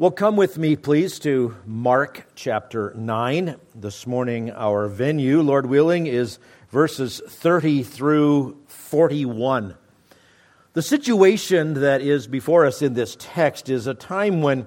Well, come with me, please, to Mark chapter 9. This morning, our venue, Lord willing, is verses 30 through 41. The situation that is before us in this text is a time when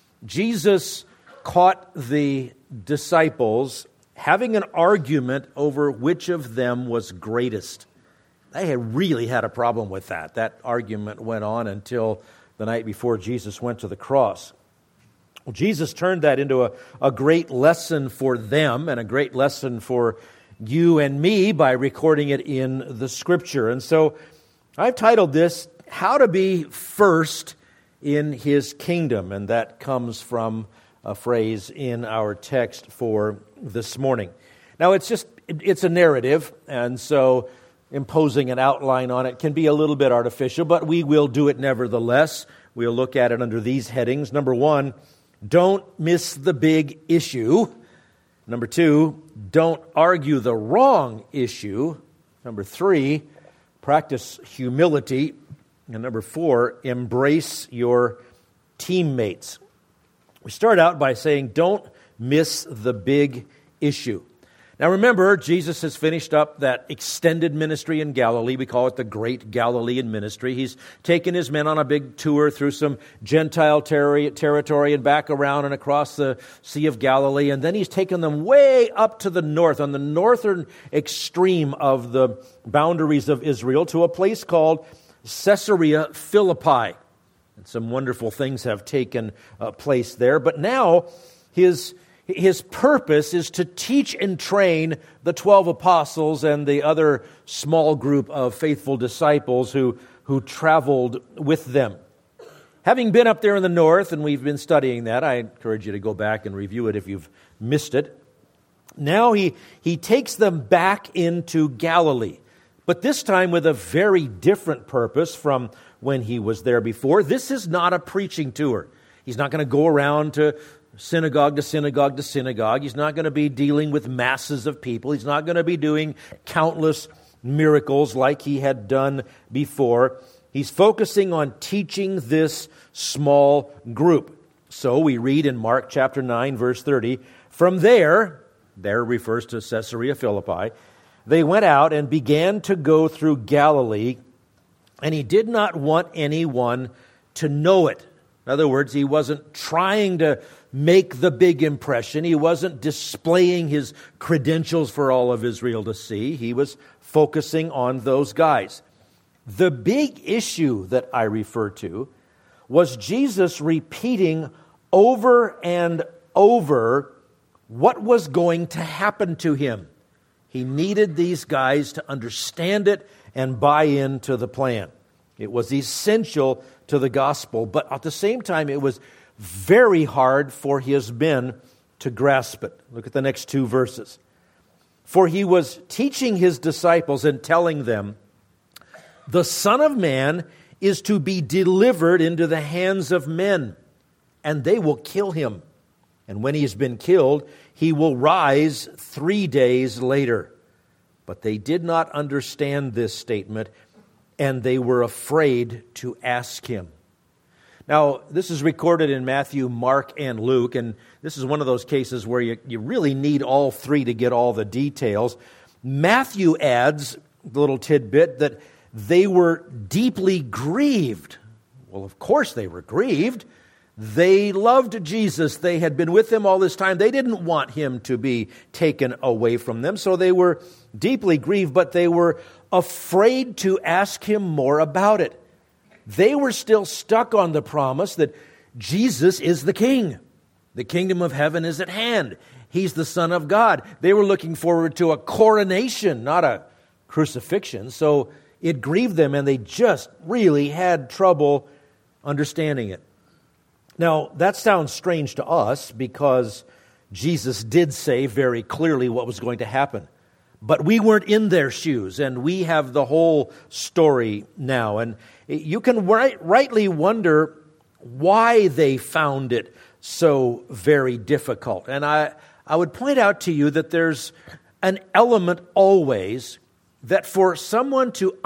Jesus caught the disciples having an argument over which of them was greatest. They had really had a problem with that. That argument went on until the night before Jesus went to the cross. Well, Jesus turned that into a great lesson for them and a great lesson for you and me by recording it in the Scripture. And so I've titled this, How to Be First in His Kingdom. And that comes from a phrase in our text for this morning. Now, it's a narrative, and so imposing an outline on it can be a little bit artificial, but we will do it nevertheless. We'll look at it under these headings. Number one, don't miss the big issue. Number two, don't argue the wrong issue. Number three, practice humility. And number four, embrace your teammates. We start out by saying, don't miss the big issue. Now remember, Jesus has finished up that extended ministry in Galilee. We call it the Great Galilean Ministry. He's taken his men on a big tour through some Gentile territory and back around and across the Sea of Galilee. And then he's taken them way up to the north, on the northern extreme of the boundaries of Israel, to a place called Caesarea Philippi. And some wonderful things have taken place there. But now his purpose is to teach and train the 12 apostles and the other small group of faithful disciples who traveled with them. Having been up there in the north, and we've been studying that, I encourage you to go back and review it if you've missed it. Now he takes them back into Galilee, but this time with a very different purpose from when he was there before. This is not a preaching tour. He's not going to go around to synagogue to synagogue to synagogue. He's not going to be dealing with masses of people. He's not going to be doing countless miracles like he had done before. He's focusing on teaching this small group. So we read in Mark chapter 9, verse 30, from there refers to Caesarea Philippi, they went out and began to go through Galilee, and he did not want anyone to know it. In other words, he wasn't trying to make the big impression. He wasn't displaying his credentials for all of Israel to see. He was focusing on those guys. The big issue that I refer to was Jesus repeating over and over what was going to happen to him. He needed these guys to understand it and buy into the plan. It was essential to the gospel, but at the same time, it was very hard for his men to grasp it. Look at the next two verses. For he was teaching his disciples and telling them, the Son of Man is to be delivered into the hands of men, and they will kill him. And when he has been killed, he will rise 3 days later. But they did not understand this statement, and they were afraid to ask him. Now, this is recorded in Matthew, Mark, and Luke, and this is one of those cases where you really need all three to get all the details. Matthew adds the little tidbit that they were deeply grieved. Well, of course they were grieved. They loved Jesus. They had been with him all this time. They didn't want him to be taken away from them, so they were deeply grieved, but they were afraid to ask him more about it. They were still stuck on the promise that Jesus is the King. The kingdom of heaven is at hand. He's the Son of God. They were looking forward to a coronation, not a crucifixion. So it grieved them, and they just really had trouble understanding it. Now, that sounds strange to us because Jesus did say very clearly what was going to happen. But we weren't in their shoes, and we have the whole story now. And you can rightly wonder why they found it so very difficult. And I would point out to you that there's an element always that for someone to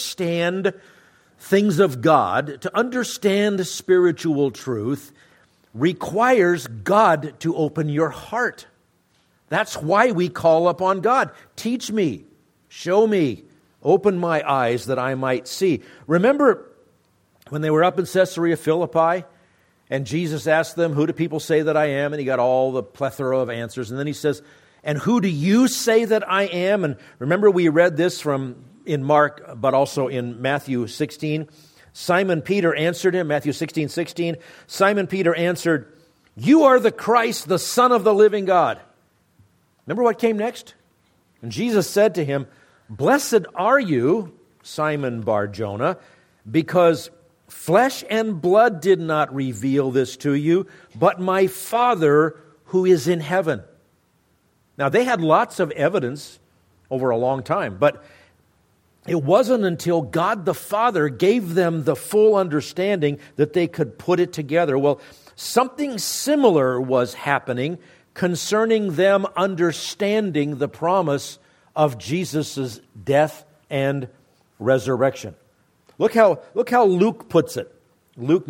understand things of God, to understand spiritual truth, requires God to open your heart. That's why we call upon God. Teach me, show me, open my eyes that I might see. Remember when they were up in Caesarea Philippi and Jesus asked them, who do people say that I am? And he got all the plethora of answers. And then he says, and who do you say that I am? And remember we read this in Mark, but also in Matthew 16. Simon Peter answered him, Matthew 16:16. Simon Peter answered, you are the Christ, the Son of the living God. Remember what came next? And Jesus said to him, blessed are you, Simon Bar-Jonah, because flesh and blood did not reveal this to you, but my Father who is in heaven. Now, they had lots of evidence over a long time, but it wasn't until God the Father gave them the full understanding that they could put it together. Well, something similar was happening concerning them understanding the promise of Jesus' death and resurrection. Look how Luke puts it. Luke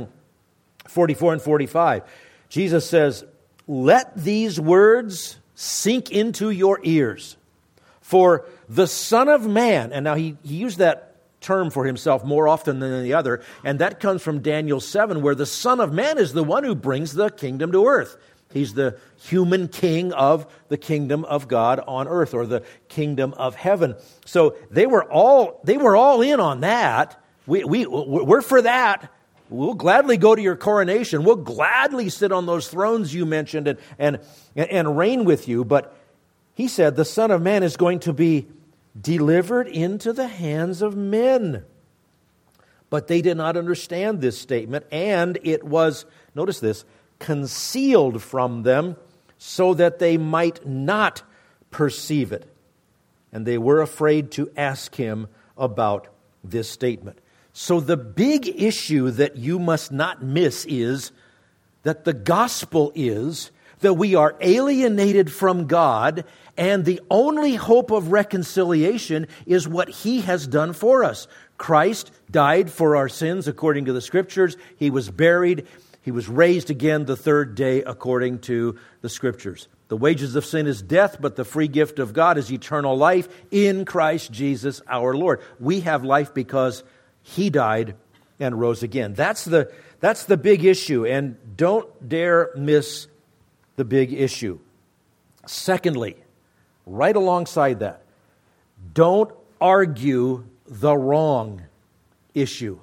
9:44 and 45. Jesus says, let these words sink into your ears. For the Son of Man, and now he used that term for himself more often than the other, and that comes from Daniel 7, where the Son of Man is the one who brings the kingdom to earth. He's the human king of the kingdom of God on earth, or the kingdom of heaven. So they were all in on that. We're for that. We'll gladly go to your coronation. We'll gladly sit on those thrones you mentioned and reign with you. But he said the Son of Man is going to be delivered into the hands of men. But they did not understand this statement, and it was, notice this, concealed from them so that they might not perceive it. And they were afraid to ask him about this statement. So the big issue that you must not miss is that the gospel is that we are alienated from God, and the only hope of reconciliation is what he has done for us. Christ died for our sins according to the Scriptures. He was buried. He was raised again the third day according to the Scriptures. The wages of sin is death, but the free gift of God is eternal life in Christ Jesus our Lord. We have life because he died and rose again. That's the big issue, and don't dare miss the big issue. Secondly, right alongside that, don't argue the wrong issue.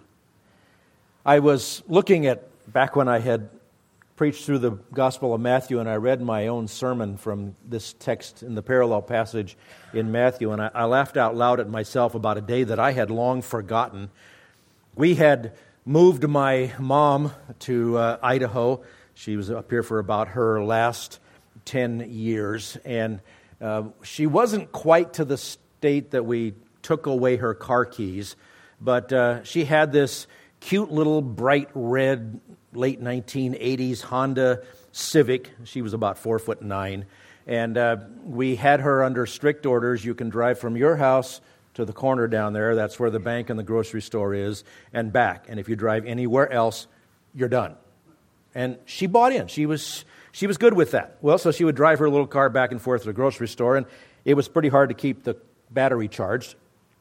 I was looking at, back when I had preached through the Gospel of Matthew, and I read my own sermon from this text in the parallel passage in Matthew, and I laughed out loud at myself about a day that I had long forgotten. We had moved my mom to Idaho. She was up here for about her last 10 years, and she wasn't quite to the state that we took away her car keys, but she had this cute little bright red late 1980s Honda Civic. She was about 4'9", and we had her under strict orders. You can drive from your house to the corner down there, that's where the bank and the grocery store is, and back. And if you drive anywhere else, you're done. And she bought in. She was good with that. Well, so she would drive her little car back and forth to the grocery store, and it was pretty hard to keep the battery charged.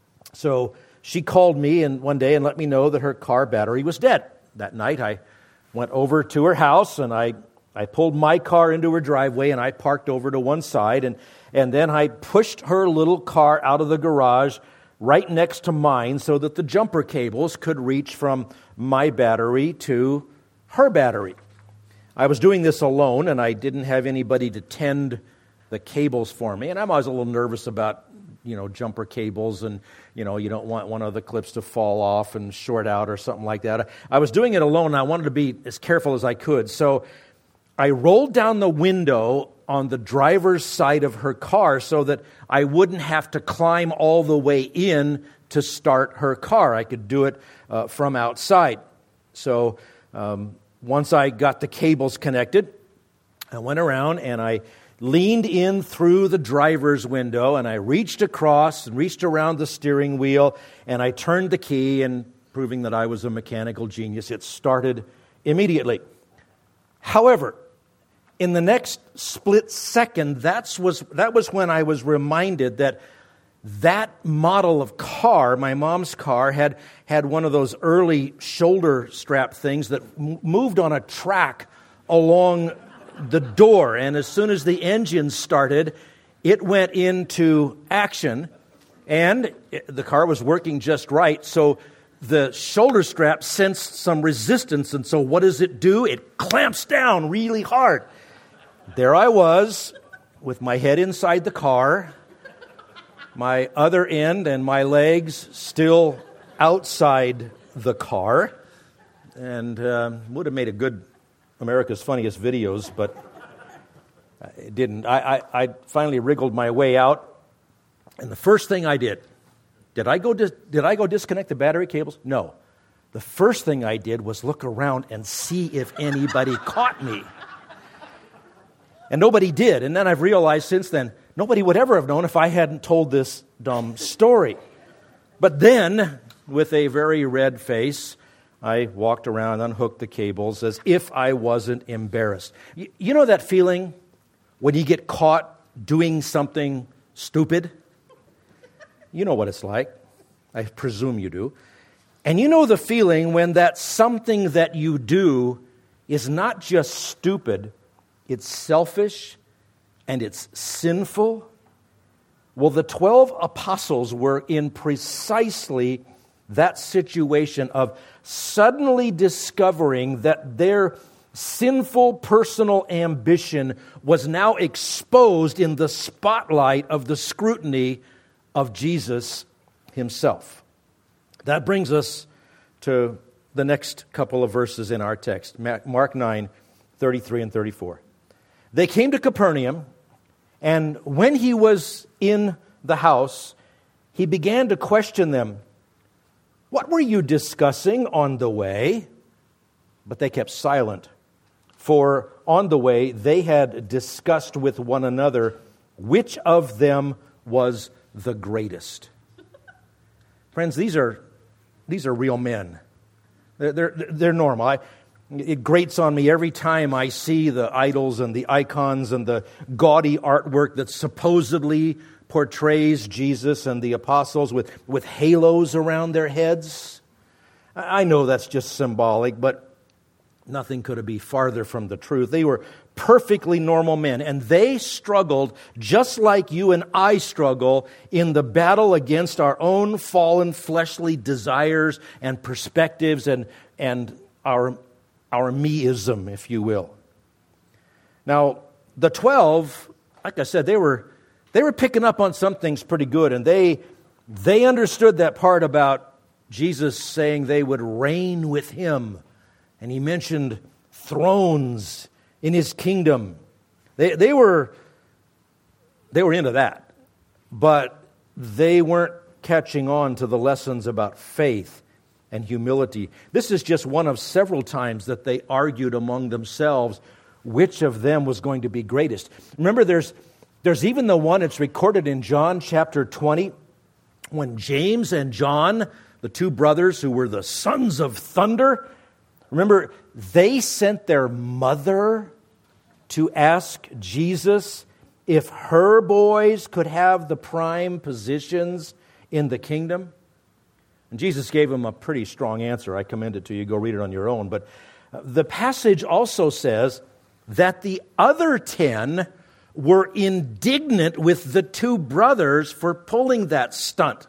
So she called me one day and let me know that her car battery was dead. That night, I went over to her house, and I pulled my car into her driveway, and I parked over to one side, and then I pushed her little car out of the garage right next to mine so that the jumper cables could reach from my battery to her battery. I was doing this alone, and I didn't have anybody to tend the cables for me, and I'm always a little nervous about jumper cables, and you don't want one of the clips to fall off and short out or something like that. I was doing it alone, and I wanted to be as careful as I could. So I rolled down the window on the driver's side of her car so that I wouldn't have to climb all the way in to start her car. I could do it from outside. So once I got the cables connected, I went around and I leaned in through the driver's window, and I reached across and reached around the steering wheel, and I turned the key, and proving that I was a mechanical genius, it started immediately. However, in the next split second, that was when I was reminded that model of car, my mom's car, had one of those early shoulder strap things that moved on a track along the door. And as soon as the engine started, it went into action, and the car was working just right. So the shoulder strap sensed some resistance, and so what does it do? It clamps down really hard. There I was, with my head inside the car, my other end and my legs still outside the car, and would have made a good America's Funniest Videos, but it didn't. I finally wriggled my way out, and the first thing I did I go disconnect the battery cables? No. The first thing I did was look around and see if anybody caught me. And nobody did. And then I've realized since then, nobody would ever have known if I hadn't told this dumb story. But then, with a very red face, I walked around, unhooked the cables as if I wasn't embarrassed. You know that feeling when you get caught doing something stupid? You know what it's like. I presume you do. And you know the feeling when that something that you do is not just stupid, it's selfish, and it's sinful. Well, the 12 apostles were in precisely that situation of suddenly discovering that their sinful personal ambition was now exposed in the spotlight of the scrutiny of Jesus himself. That brings us to the next couple of verses in our text, Mark 9, 33 and 34. They came to Capernaum, and when he was in the house, he began to question them. What were you discussing on the way? But they kept silent, for on the way they had discussed with one another which of them was the greatest. Friends, these are real men. They're normal. It grates on me every time I see the idols and the icons and the gaudy artwork that supposedly portrays Jesus and the apostles with halos around their heads. I know that's just symbolic, but nothing could be farther from the truth. They were perfectly normal men, and they struggled just like you and I struggle in the battle against our own fallen fleshly desires and perspectives and our me-ism, if you will. Now, the 12, like I said, they were picking up on some things pretty good, and they understood that part about Jesus saying they would reign with him. And he mentioned thrones in his kingdom. They were into that, but they weren't catching on to the lessons about faith and humility. This is just one of several times that they argued among themselves which of them was going to be greatest. Remember, there's even the one that's recorded in John chapter 20, when James and John, the two brothers who were the sons of thunder, remember, they sent their mother to ask Jesus if her boys could have the prime positions in the kingdom. And Jesus gave them a pretty strong answer. I commend it to you. Go read it on your own. But the passage also says that the other 10 were indignant with the two brothers for pulling that stunt.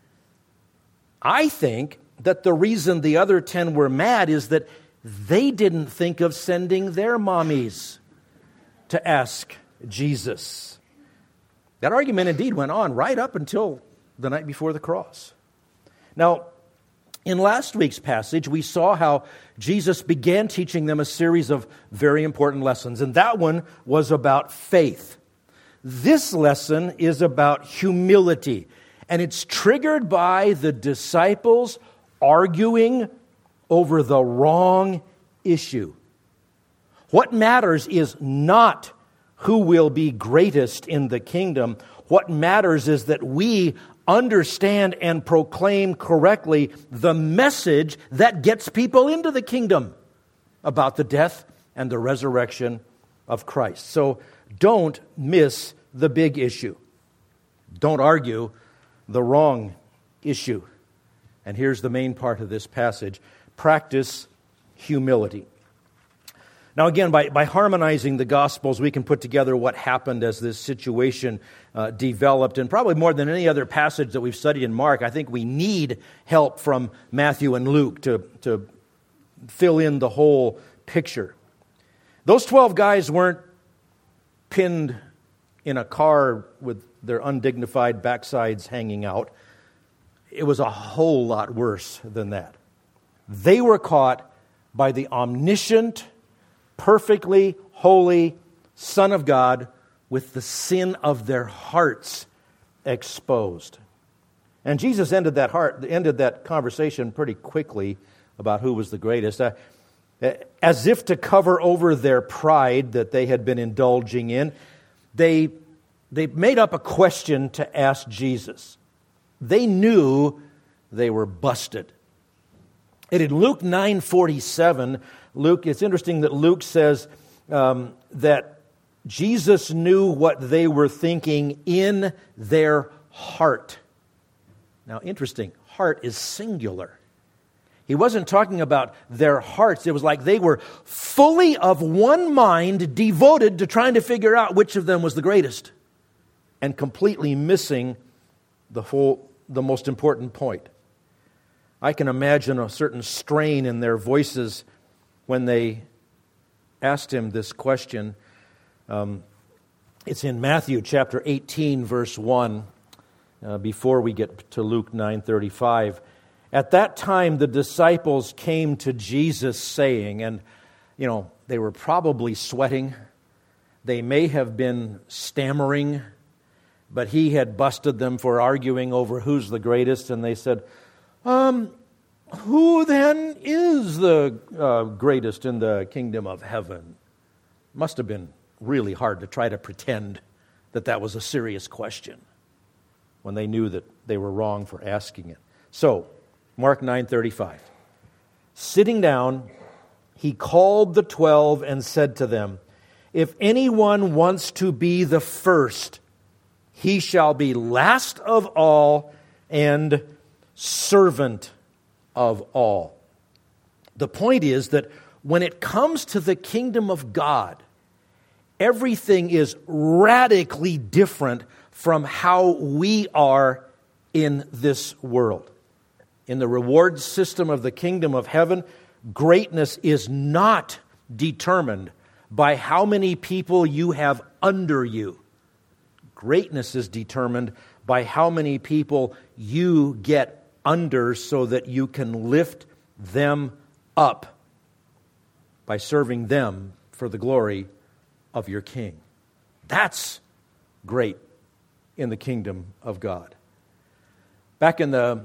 I think that the reason the other 10 were mad is that they didn't think of sending their mommies to ask Jesus. That argument indeed went on right up until the night before the cross. Now, in last week's passage, we saw how Jesus began teaching them a series of very important lessons, and that one was about faith. This lesson is about humility, and it's triggered by the disciples arguing over the wrong issue. What matters is not who will be greatest in the kingdom. What matters is that we understand and proclaim correctly the message that gets people into the kingdom about the death, and the resurrection of Christ. So don't miss the big issue. Don't argue the wrong issue. And here's the main part of this passage. Practice humility. Now again, by harmonizing the Gospels, we can put together what happened as this situation developed. And probably more than any other passage that we've studied in Mark, I think we need help from Matthew and Luke to fill in the whole picture. Those 12 guys weren't pinned in a car with their undignified backsides hanging out. It was a whole lot worse than that. They were caught by the omniscient, perfectly holy Son of God with the sin of their hearts exposed. And Jesus ended that conversation pretty quickly about who was the greatest. As if to cover over their pride that they had been indulging in, they made up a question to ask Jesus. They knew they were busted. And in Luke 9:47, it's interesting that Luke says that Jesus knew what they were thinking in their heart. Now, interesting, heart is singular. He wasn't talking about their hearts. It was like they were fully of one mind, devoted to trying to figure out which of them was the greatest, and completely missing the most important point. I can imagine a certain strain in their voices when they asked him this question. It's in Matthew chapter 18, verse 1, before we get to Luke 9:35. At that time, the disciples came to Jesus saying, and, they were probably sweating. They may have been stammering, but he had busted them for arguing over who's the greatest, and they said, who then is the greatest in the kingdom of heaven? Must have been really hard to try to pretend that was a serious question when they knew that they were wrong for asking it. So, Mark 9:35. Sitting down, he called the 12 and said to them, if anyone wants to be the first, he shall be last of all and servant of all. The point is that when it comes to the kingdom of God, everything is radically different from how we are in this world. In the reward system of the kingdom of heaven, greatness is not determined by how many people you have under you. Greatness is determined by how many people you get under so that you can lift them up by serving them for the glory of your King. That's great in the kingdom of God. Back in the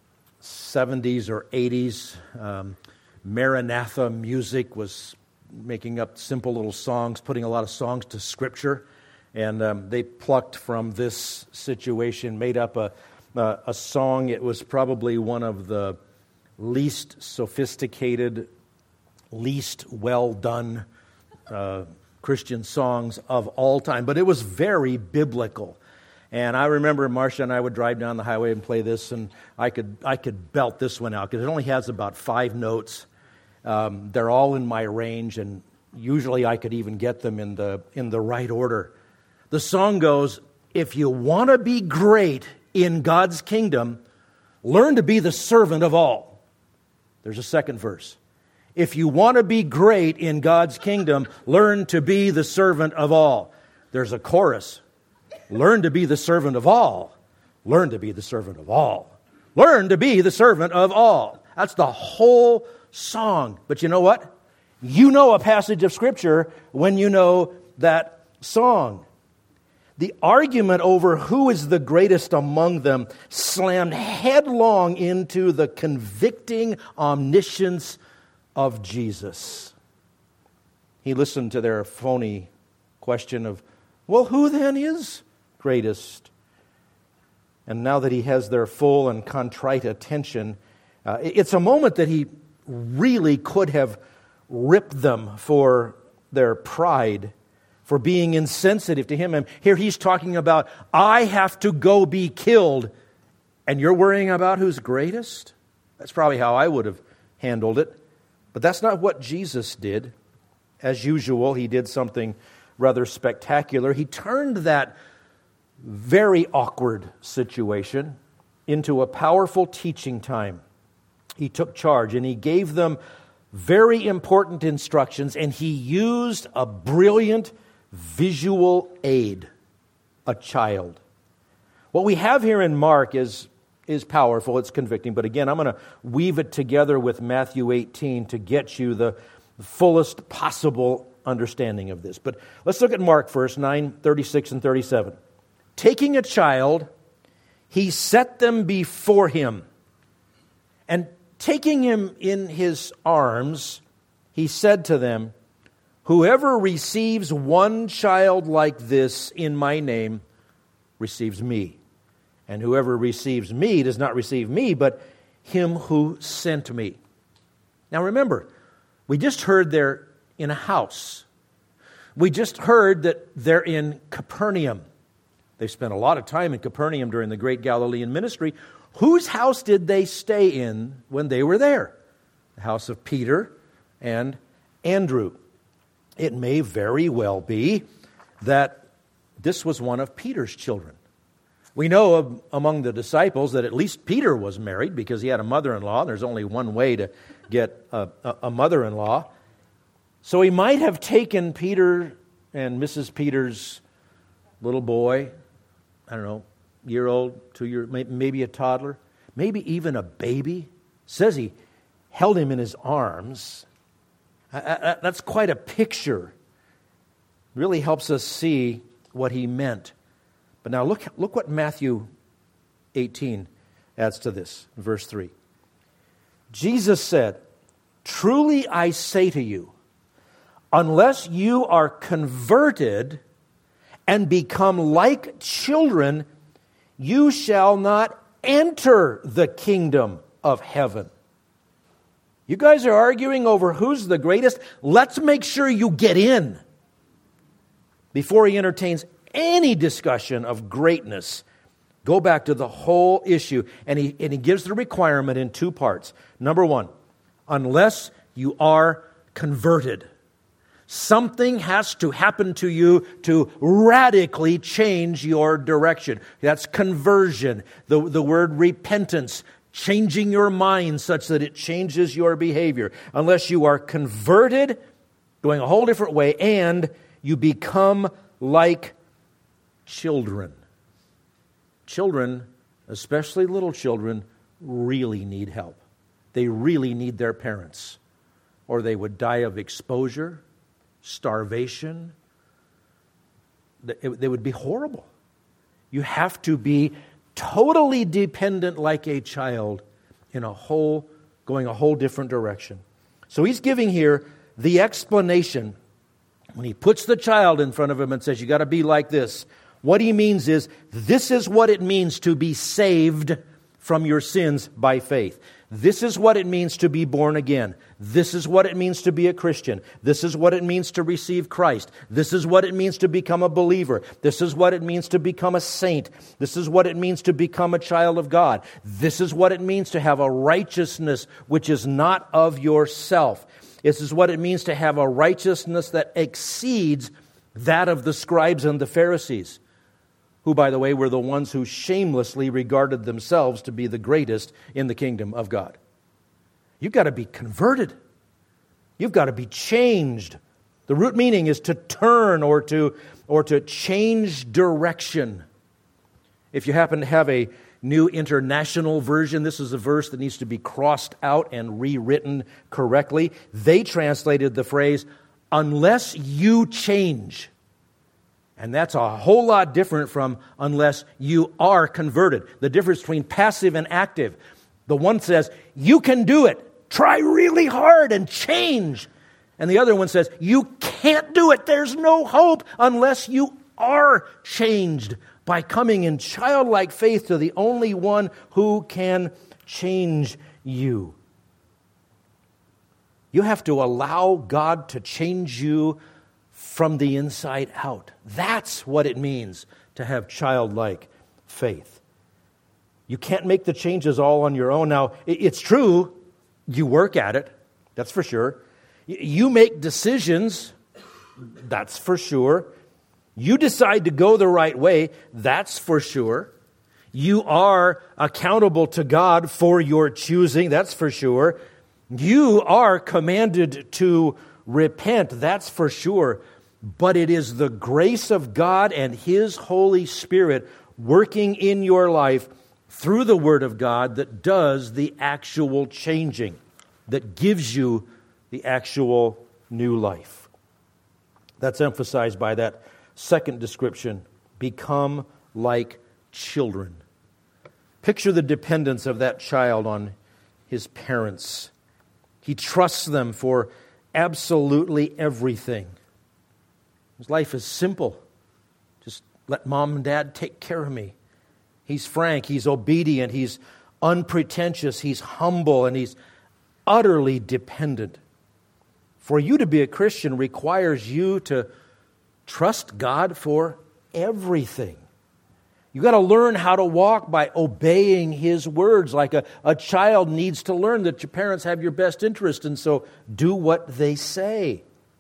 70s or 80s, Maranatha music was making up simple little songs, putting a lot of songs to Scripture, and they plucked from this situation, made up a song. It was probably one of the least sophisticated, least well done Christian songs of all time, but it was very biblical. And I remember Marcia and I would drive down the highway and play this, and I could belt this one out because it only has about 5 notes. They're all in my range, and usually I could even get them in the right order. The song goes, if you want to be great in God's kingdom, learn to be the servant of all. There's a second verse. If you want to be great in God's kingdom, learn to be the servant of all. There's a chorus. Learn to be the servant of all. Learn to be the servant of all. Learn to be the servant of all. That's the whole song. But you know what? You know a passage of Scripture when you know that song. The argument over who is the greatest among them slammed headlong into the convicting omniscience of Jesus. He listened to their phony question of, well, who then is greatest? And now that he has their full and contrite attention, it's a moment that he really could have ripped them for their pride, for being insensitive to Him. And here He's talking about, I have to go be killed, and you're worrying about who's greatest? That's probably how I would have handled it. But that's not what Jesus did. As usual, He did something rather spectacular. He turned that very awkward situation into a powerful teaching time. He took charge and He gave them very important instructions, and He used a brilliant visual aid, a child. What we have here in Mark is powerful, it's convicting, but again, I'm going to weave it together with Matthew 18 to get you the fullest possible understanding of this. But let's look at Mark first, 9:36 and 37. Taking a child, He set them before Him, and taking him in His arms, He said to them, whoever receives one child like this in my name receives me. And whoever receives me does not receive me, but Him who sent me. Now remember, we just heard they're in a house. We just heard that they're in Capernaum. They spent a lot of time in Capernaum during the great Galilean ministry. Whose house did they stay in when they were there? The house of Peter and Andrew. It may very well be that this was one of Peter's children. We know among the disciples that at least Peter was married because he had a mother-in-law. There's only one way to get a mother-in-law. So he might have taken Peter and Mrs. Peter's little boy, I don't know, year-old, 2-year, maybe a toddler, maybe even a baby. It says he held him in his arms. That's quite a picture. Really helps us see what he meant. But now look what Matthew 18 adds to this, verse 3. Jesus said, truly I say to you, unless you are converted and become like children, you shall not enter the kingdom of heaven. You guys are arguing over who's the greatest. Let's make sure you get in. Before he entertains any discussion of greatness, go back to the whole issue. And he gives the requirement in 2 parts. Number 1, unless you are converted. Something has to happen to you to radically change your direction. That's conversion. The word repentance, changing your mind such that it changes your behavior. Unless you are converted, going a whole different way, and you become like children. Children, especially little children, really need help. They really need their parents, or they would die of exposure, starvation. They would be horrible. You have to be totally dependent like a child in going a whole different direction. So he's giving here the explanation. When he puts the child in front of him and says, you got to be like this, what he means is, this is what it means to be saved from your sins by faith. This is what it means to be born again. This is what it means to be a Christian. This is what it means to receive Christ. This is what it means to become a believer. This is what it means to become a saint. This is what it means to become a child of God. This is what it means to have a righteousness which is not of yourself. This is what it means to have a righteousness that exceeds that of the scribes and the Pharisees, who, by the way, were the ones who shamelessly regarded themselves to be the greatest in the kingdom of God. You've got to be converted. You've got to be changed. The root meaning is to turn or to change direction. If you happen to have a New International Version, this is a verse that needs to be crossed out and rewritten correctly. They translated the phrase, unless you change. And that's a whole lot different from unless you are converted. The difference between passive and active. The one says, you can do it. Try really hard and change. And the other one says, you can't do it. There's no hope unless you are changed by coming in childlike faith to the only one who can change you. You have to allow God to change you from the inside out. That's what it means to have childlike faith. You can't make the changes all on your own. Now, it's true, you work at it, that's for sure. You make decisions, that's for sure. You decide to go the right way, that's for sure. You are accountable to God for your choosing, that's for sure. You are commanded to repent, that's for sure. But it is the grace of God and His Holy Spirit working in your life through the Word of God that does the actual changing, that gives you the actual new life. That's emphasized by that second description, become like children. Picture the dependence of that child on his parents. He trusts them for absolutely everything. His life is simple. Just let mom and dad take care of me. He's frank, he's obedient, he's unpretentious, he's humble, and he's utterly dependent. For you to be a Christian requires you to trust God for everything. You got to learn how to walk by obeying His words, like a child needs to learn that your parents have your best interest, and so do what they say.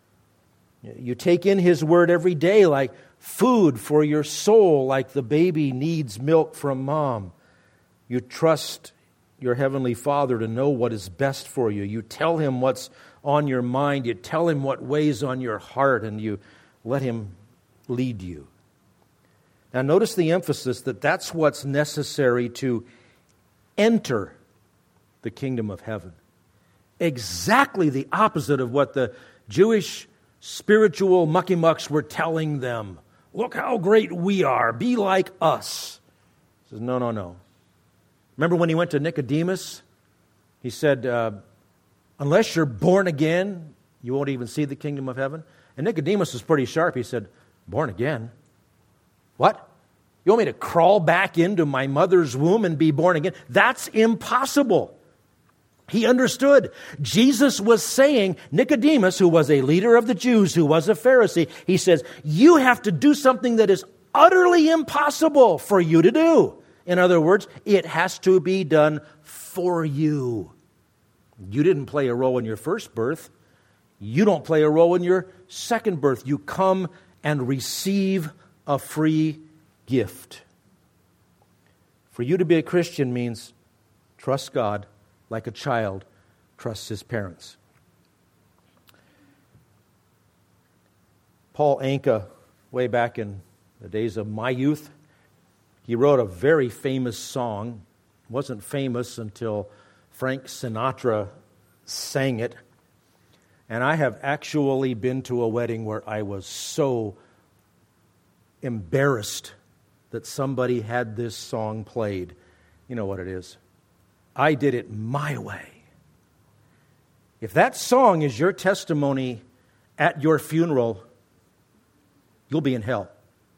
You take in His word every day like food for your soul, like the baby needs milk from mom. You trust your Heavenly Father to know what is best for you. You tell Him what's on your mind. You tell Him what weighs on your heart, and you let Him lead you. Now notice the emphasis that that's what's necessary to enter the kingdom of heaven. Exactly the opposite of what the Jewish spiritual mucky-mucks were telling them. Look how great we are. Be like us. He says, no. Remember when He went to Nicodemus? He said, unless you're born again, you won't even see the kingdom of heaven. And Nicodemus was pretty sharp. He said, born again? What? You want me to crawl back into my mother's womb and be born again? That's impossible. He understood. Jesus was saying, Nicodemus, who was a leader of the Jews, who was a Pharisee, he says, you have to do something that is utterly impossible for you to do. In other words, it has to be done for you. You didn't play a role in your first birth. You don't play a role in your second birth. You come and receive a free gift. For you to be a Christian means trust God like a child trusts his parents. Paul Anka, way back in the days of my youth, he wrote a very famous song. It wasn't famous until Frank Sinatra sang it. And I have actually been to a wedding where I was so embarrassed that somebody had this song played. You know what it is. I did it my way. If that song is your testimony at your funeral, you'll be in hell.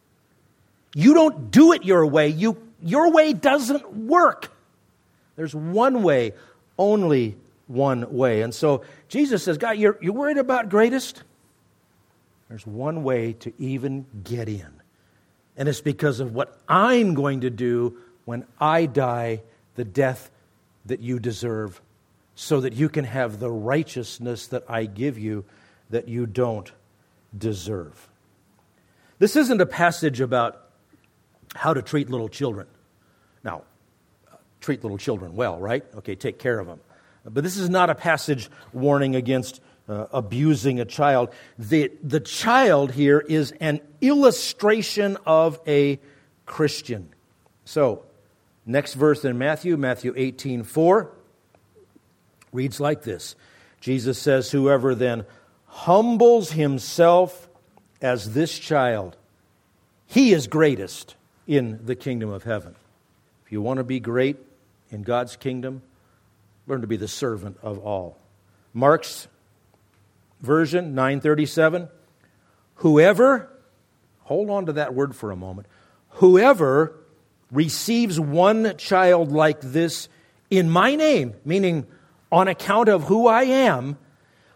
You don't do it your way. Your way doesn't work. There's one way, only one way. And so Jesus says, God, you're worried about greatest? There's one way to even get in. And it's because of what I'm going to do when I die, the death that you deserve, so that you can have the righteousness that I give you that you don't deserve. This isn't a passage about how to treat little children. Now, treat little children well, right? Okay, take care of them. But this is not a passage warning against abusing a child. The child here is an illustration of a Christian. So, next verse in Matthew 18:4, reads like this. Jesus says, whoever then humbles himself as this child, he is greatest in the kingdom of heaven. If you want to be great in God's kingdom, learn to be the servant of all. Mark's version, 9:37, whoever, hold on to that word for a moment, whoever receives one child like this in my name, meaning on account of who I am,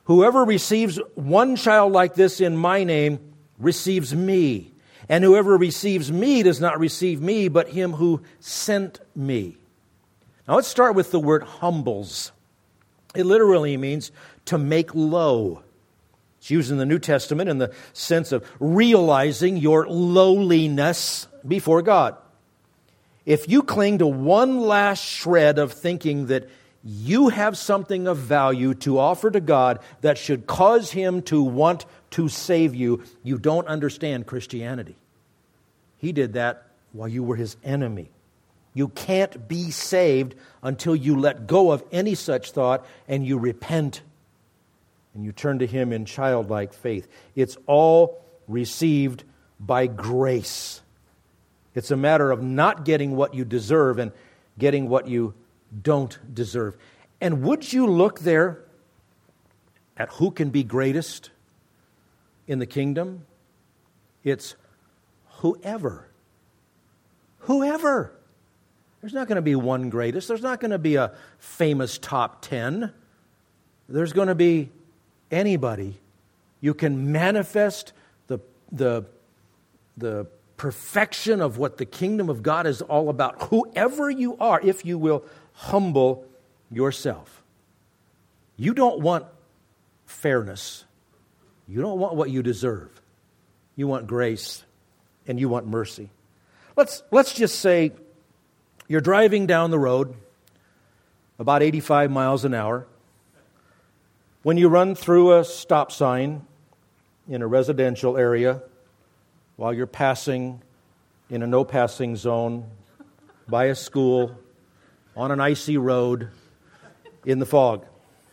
Whoever receives one child like this in my name receives me. And whoever receives me does not receive me, but him who sent me. Now let's start with the word humbles. It literally means to make low. It's used in the New Testament in the sense of realizing your lowliness before God. If you cling to one last shred of thinking that you have something of value to offer to God that should cause Him to want to save you, you don't understand Christianity. He did that while you were His enemy. You can't be saved until you let go of any such thought and you repent and you turn to Him in childlike faith. It's all received by grace. It's a matter of not getting what you deserve and getting what you don't deserve. And would you look there at who can be greatest in the kingdom? It's whoever. Whoever. There's not going to be one greatest. There's not going to be a famous top 10. There's going to be anybody. You can manifest the perfection of what the kingdom of God is all about. Whoever you are, if you will humble yourself. You don't want fairness. You don't want what you deserve. You want grace and you want mercy. Let's just say you're driving down the road about 85 miles an hour. When you run through a stop sign in a residential area while you're passing in a no passing zone by a school on an icy road in the fog.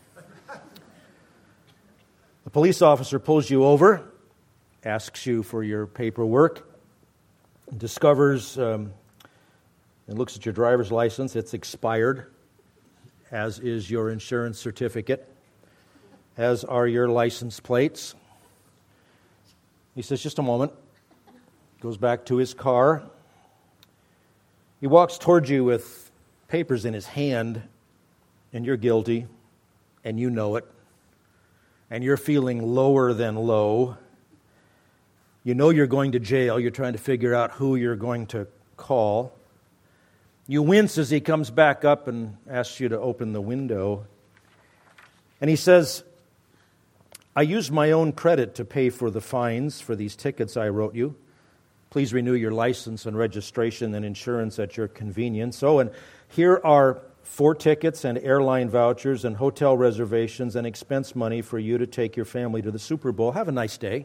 A police officer pulls you over, asks you for your paperwork, discovers and looks at your driver's license. It's expired, as is your insurance certificate, as are your license plates. He says, just a moment. Goes back to his car. He walks towards you with papers in his hand, and you're guilty, and you know it, and you're feeling lower than low. You know you're going to jail. You're trying to figure out who you're going to call. You wince as he comes back up and asks you to open the window. And he says, I used my own credit to pay for the fines for these tickets I wrote you. Please renew your license and registration and insurance at your convenience. Oh, and here are 4 tickets and airline vouchers and hotel reservations and expense money for you to take your family to the Super Bowl. Have a nice day.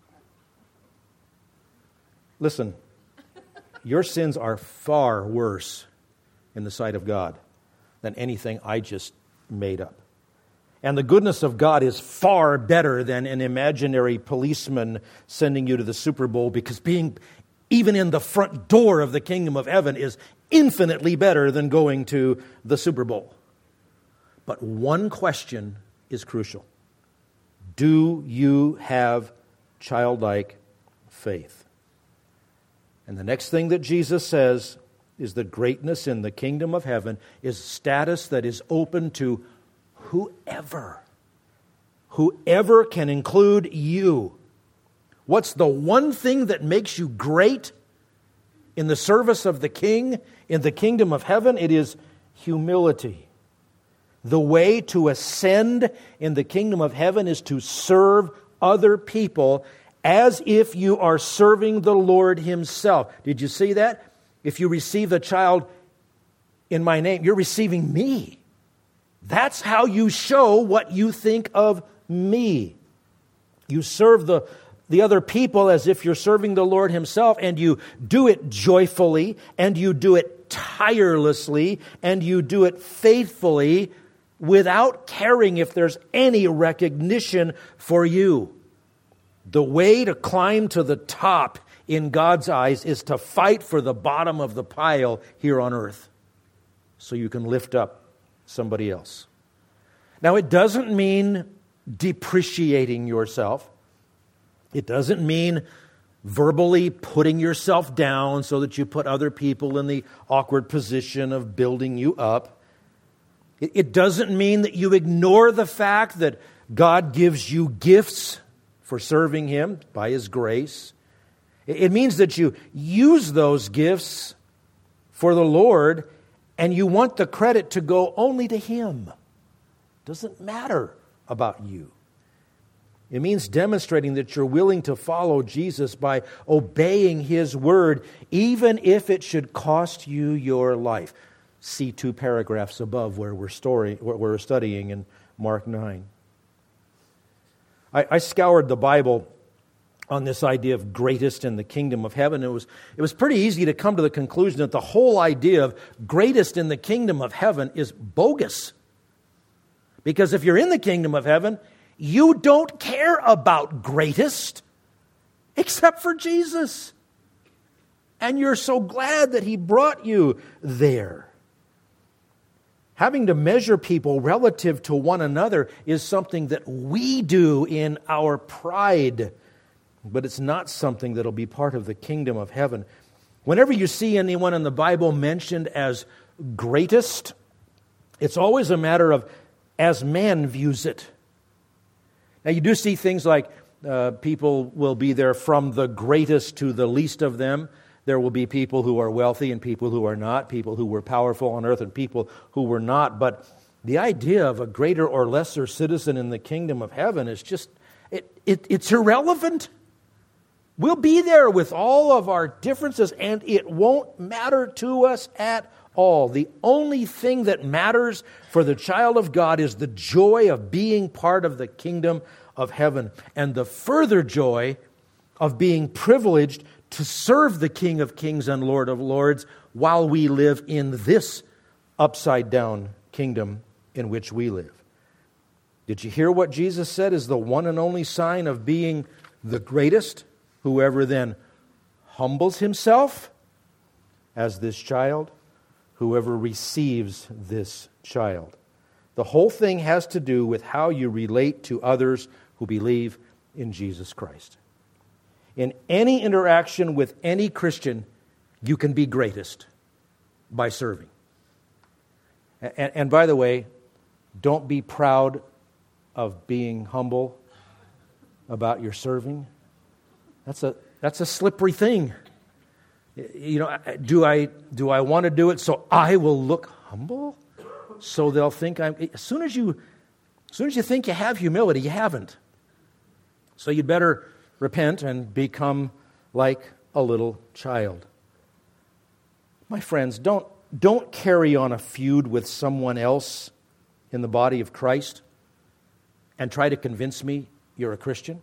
Listen, your sins are far worse in the sight of God than anything I just made up. And the goodness of God is far better than an imaginary policeman sending you to the Super Bowl, because being even in the front door of the kingdom of heaven is infinitely better than going to the Super Bowl. But one question is crucial. Do you have childlike faith? And the next thing that Jesus says is that greatness in the kingdom of heaven is status that is open to whoever. Whoever can include you. What's the one thing that makes you great in the service of the King, in the kingdom of heaven? It is humility. The way to ascend in the kingdom of heaven is to serve other people as if you are serving the Lord Himself. Did you see that? If you receive a child in my name, you're receiving me. That's how you show what you think of me. You serve the other people as if you're serving the Lord Himself, and you do it joyfully, and you do it tirelessly, and you do it faithfully without caring if there's any recognition for you. The way to climb to the top in God's eyes is to fight for the bottom of the pile here on earth so you can lift up somebody else. Now, it doesn't mean depreciating yourself. It doesn't mean verbally putting yourself down so that you put other people in the awkward position of building you up. It doesn't mean that you ignore the fact that God gives you gifts for serving Him by His grace. It means that you use those gifts for the Lord, and you want the credit to go only to Him. It doesn't matter about you. It means demonstrating that you're willing to follow Jesus by obeying His word, even if it should cost you your life. See 2 paragraphs above where we're studying in Mark 9. I scoured the Bible on this idea of greatest in the kingdom of heaven. It was pretty easy to come to the conclusion that the whole idea of greatest in the kingdom of heaven is bogus. Because if you're in the kingdom of heaven, you don't care about greatest except for Jesus. And you're so glad that He brought you there. Having to measure people relative to one another is something that we do in our pride, but it's not something that'll be part of the kingdom of heaven. Whenever you see anyone in the Bible mentioned as greatest, it's always a matter of as man views it. Now you do see things like people will be there from the greatest to the least of them. There will be people who are wealthy and people who are not, people who were powerful on earth and people who were not. But the idea of a greater or lesser citizen in the kingdom of heaven is just, it's irrelevant. We'll be there with all of our differences, and it won't matter to us at all. The only thing that matters for the child of God is the joy of being part of the kingdom of heaven, and the further joy of being privileged to serve the King of Kings and Lord of Lords while we live in this upside-down kingdom in which we live. Did you hear what Jesus said is the one and only sign of being the greatest? Whoever then humbles himself as this child, whoever receives this child. The whole thing has to do with how you relate to others who believe in Jesus Christ. In any interaction with any Christian, you can be greatest by serving. And by the way, don't be proud of being humble about your serving. That's a slippery thing. You know, do I want to do it so I will look humble? So they'll think I'm. As soon as you think you have humility, you haven't. So you'd better repent and become like a little child. My friends, don't carry on a feud with someone else in the body of Christ and try to convince me you're a Christian.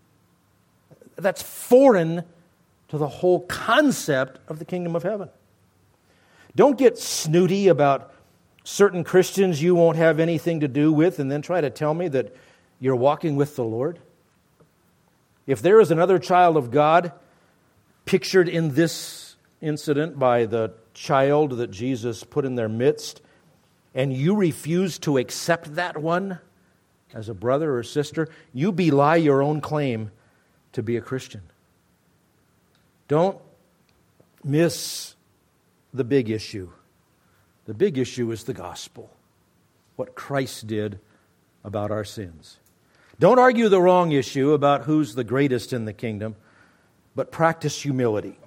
That's foreign to the whole concept of the kingdom of heaven. Don't get snooty about certain Christians you won't have anything to do with and then try to tell me that you're walking with the Lord. If there is another child of God pictured in this incident by the child that Jesus put in their midst, and you refuse to accept that one as a brother or sister, you belie your own claim to be a Christian. Don't miss the big issue. The big issue is the gospel, what Christ did about our sins. Don't argue the wrong issue about who's the greatest in the kingdom, but practice humility.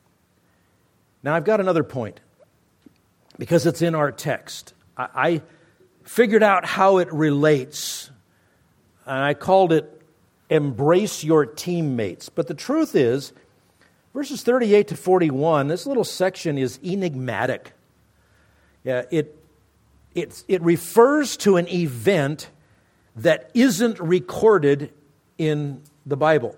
Now, I've got another point, because it's in our text. I figured out how it relates, and I called it embrace your teammates. But the truth is, verses 38 to 41, this little section is enigmatic. It refers to an event that isn't recorded in the Bible.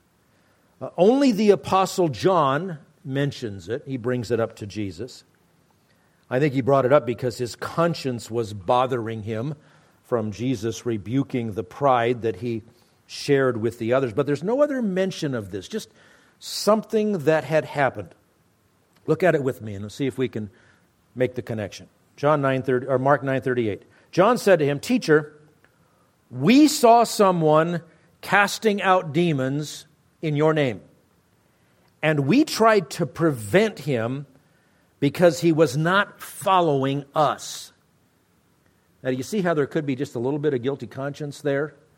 Only the Apostle John mentions it. He brings it up to Jesus. I think he brought it up because his conscience was bothering him from Jesus rebuking the pride that he shared with the others. But there's no other mention of this, just something that had happened. Look at it with me and let's see if we can make the connection. Mark 9:38. John said to him, "Teacher, we saw someone casting out demons in your name, and we tried to prevent him because he was not following us." Now, do you see how there could be just a little bit of guilty conscience there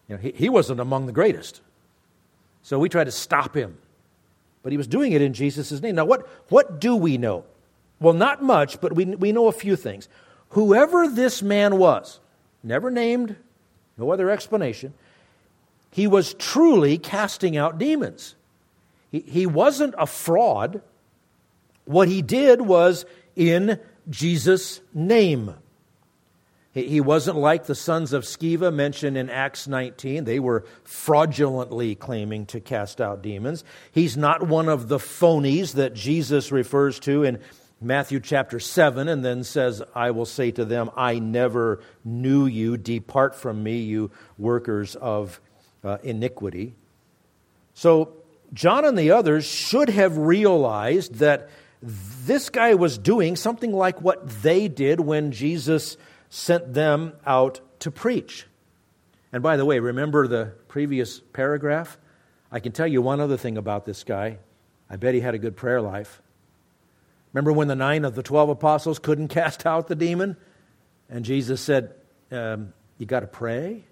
He wasn't among the greatest. So we tried to stop him. But he was doing it in Jesus' name. Now, what do we know? Well, not much, but we know a few things. Whoever this man was, never named, no other explanation, he was truly casting out demons. He wasn't a fraud. What he did was in Jesus' name. He wasn't like the sons of Sceva mentioned in Acts 19. They were fraudulently claiming to cast out demons. He's not one of the phonies that Jesus refers to in Matthew chapter 7 and then says, I will say to them, I never knew you. Depart from me, you workers of iniquity. So John and the others should have realized that this guy was doing something like what they did when Jesus sent them out to preach. And by the way, remember the previous paragraph? I can tell you one other thing about this guy. I bet he had a good prayer life. Remember when the 9 of the 12 apostles couldn't cast out the demon? And Jesus said, you got to pray?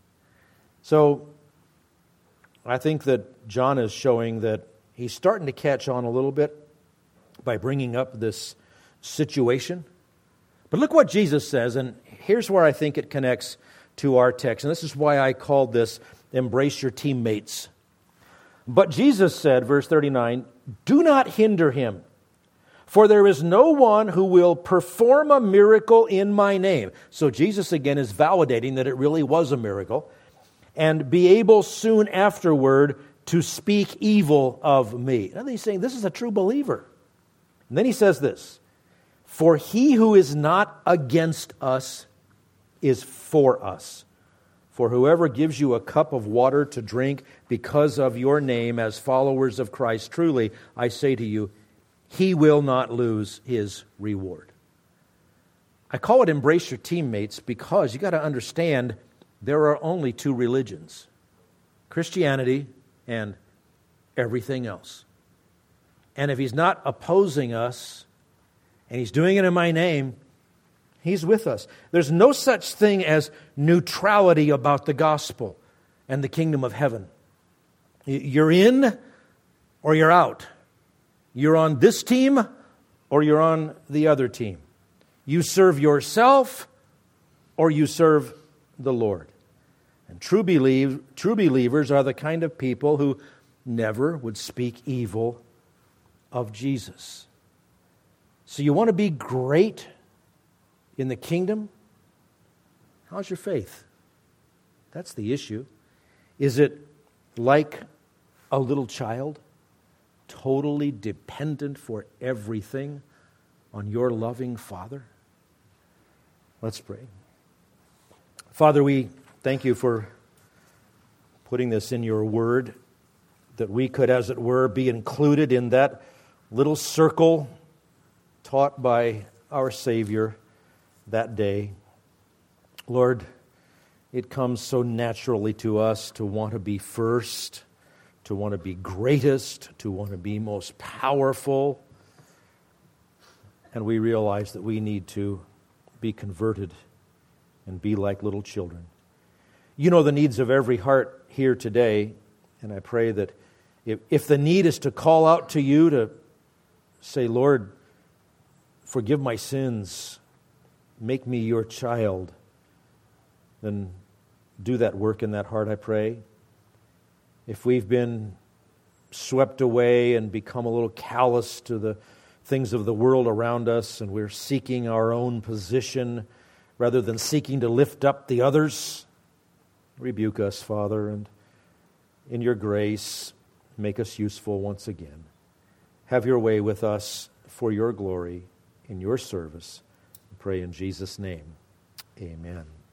So I think that John is showing that he's starting to catch on a little bit by bringing up this situation. But look what Jesus says, and here's where I think it connects to our text. And this is why I called this Embrace Your Teammates. But Jesus said, verse 39, do not hinder him, for there is no one who will perform a miracle in my name. So Jesus again is validating that it really was a miracle, and be able soon afterward to speak evil of me. And he's saying this is a true believer. And then he says this, for he who is not against us is for us. For whoever gives you a cup of water to drink because of your name as followers of Christ, truly, I say to you, he will not lose his reward. I call it Embrace Your Teammates because you got to understand there are only two religions, Christianity and everything else. And if he's not opposing us, and he's doing it in my name, he's with us. There's no such thing as neutrality about the gospel and the kingdom of heaven. You're in or you're out. You're on this team or you're on the other team. You serve yourself or you serve the Lord. And true believers are the kind of people who never would speak evil of Jesus. So you want to be great in the kingdom? How's your faith? That's the issue. Is it like a little child, totally dependent for everything on your loving Father? Let's pray. Father, we thank you for putting this in your word, that we could, as it were, be included in that little circle taught by our Savior that day. Lord, it comes so naturally to us to want to be first, to want to be greatest, to want to be most powerful. And we realize that we need to be converted and be like little children. You know the needs of every heart here today, and I pray that if the need is to call out to you to say, Lord, forgive my sins, make me your child, then do that work in that heart, I pray. If we've been swept away and become a little callous to the things of the world around us, and we're seeking our own position rather than seeking to lift up the others, rebuke us, Father, and in your grace, make us useful once again. Have your way with us for your glory, in your service. I pray in Jesus' name. Amen.